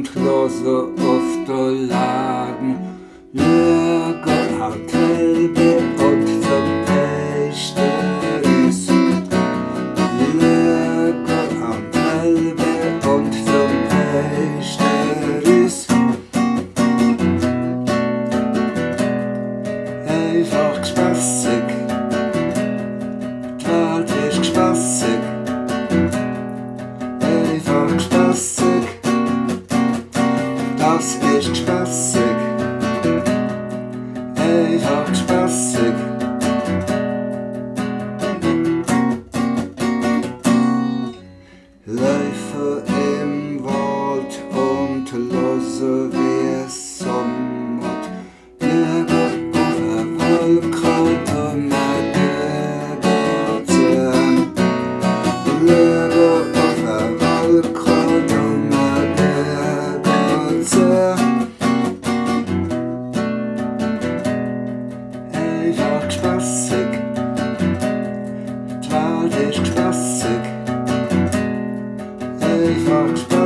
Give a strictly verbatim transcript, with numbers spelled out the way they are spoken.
und hören auf den Laden. Schauen an die Elbe und verpesten uns. Schauen an die Elbe und verpesten uns. Einfach gespassig, die Welt ist gespassig. Einfach gespassig, das ist gespassig. Einfach gespassig. Laufe im Wald und höre, wie es sommert. Schaue auf eine Wolke und merke Gott. Schaue auf eine Wolke und merke Gott. Einfach gespassig, die Welt ist gespassig. Einfach gespassig.